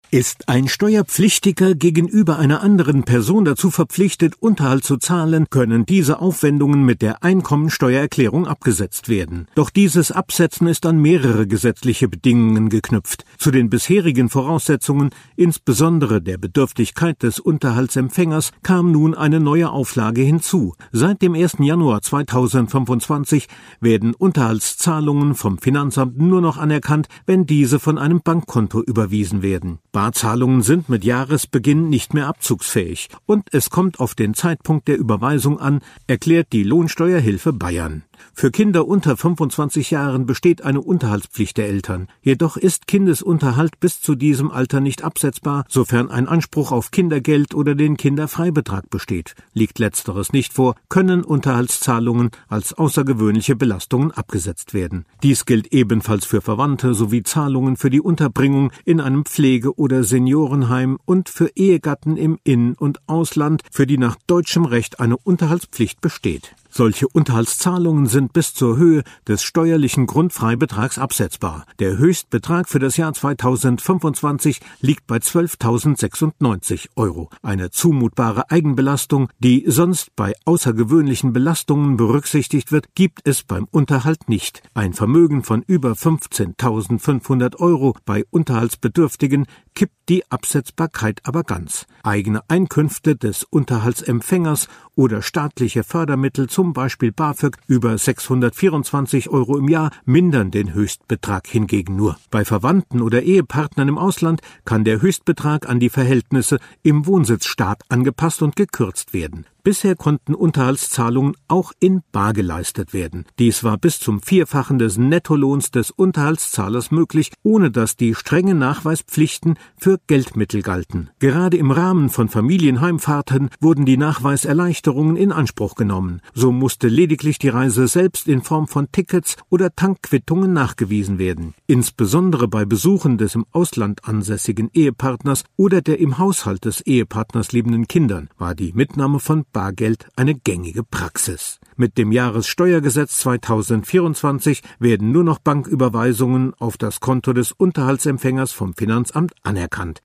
Ist ein Steuerpflichtiger gegenüber einer anderen Person dazu verpflichtet, Unterhalt zu zahlen, können diese Aufwendungen mit der Einkommensteuererklärung abgesetzt werden. Doch dieses Absetzen ist an mehrere gesetzliche Bedingungen geknüpft. Zu den bisherigen Voraussetzungen, insbesondere der Bedürftigkeit des Unterhaltsempfängers, kam nun eine neue Auflage hinzu. Seit dem 1. Januar 2025 werden Unterhaltszahlungen vom Finanzamt nur noch anerkannt, wenn diese von einem Bankkonto überwiesen werden. Barzahlungen sind mit Jahresbeginn nicht mehr abzugsfähig und es kommt auf den Zeitpunkt der Überweisung an, erklärt die Lohnsteuerhilfe Bayern. Für Kinder unter 25 Jahren besteht eine Unterhaltspflicht der Eltern. Jedoch ist Kindesunterhalt bis zu diesem Alter nicht absetzbar, sofern ein Anspruch auf Kindergeld oder den Kinderfreibetrag besteht. Liegt letzteres nicht vor, können Unterhaltszahlungen als außergewöhnliche Belastungen abgesetzt werden. Dies gilt ebenfalls für Verwandte sowie Zahlungen für die Unterbringung in einem Pflege- oder Seniorenheim und für Ehegatten im In- und Ausland, für die nach deutschem Recht eine Unterhaltspflicht besteht. Solche Unterhaltszahlungen sind bis zur Höhe des steuerlichen Grundfreibetrags absetzbar. Der Höchstbetrag für das Jahr 2025 liegt bei 12.096 €. Eine zumutbare Eigenbelastung, die sonst bei außergewöhnlichen Belastungen berücksichtigt wird, gibt es beim Unterhalt nicht. Ein Vermögen von über 15.500 € bei Unterhaltsbedürftigen kippt die Absetzbarkeit aber ganz. Eigene Einkünfte des Unterhaltsempfängers oder staatliche Fördermittel, zum Beispiel BAföG, über 624 € im Jahr, mindern den Höchstbetrag hingegen nur. Bei Verwandten oder Ehepartnern im Ausland kann der Höchstbetrag an die Verhältnisse im Wohnsitzstaat angepasst und gekürzt werden. Bisher konnten Unterhaltszahlungen auch in bar geleistet werden. Dies war bis zum Vierfachen des Nettolohns des Unterhaltszahlers möglich, ohne dass die strengen Nachweispflichten für Geldmittel galten. Gerade im Rahmen von Familienheimfahrten wurden die Nachweiserleichterungen in Anspruch genommen. So musste lediglich die Reise selbst in Form von Tickets oder Tankquittungen nachgewiesen werden. Insbesondere bei Besuchen des im Ausland ansässigen Ehepartners oder der im Haushalt des Ehepartners lebenden Kindern war die Mitnahme von Bargeld eine gängige Praxis. Mit dem Jahressteuergesetz 2024 werden nur noch Banküberweisungen auf das Konto des Unterhaltsempfängers vom Finanzamt anerkannt.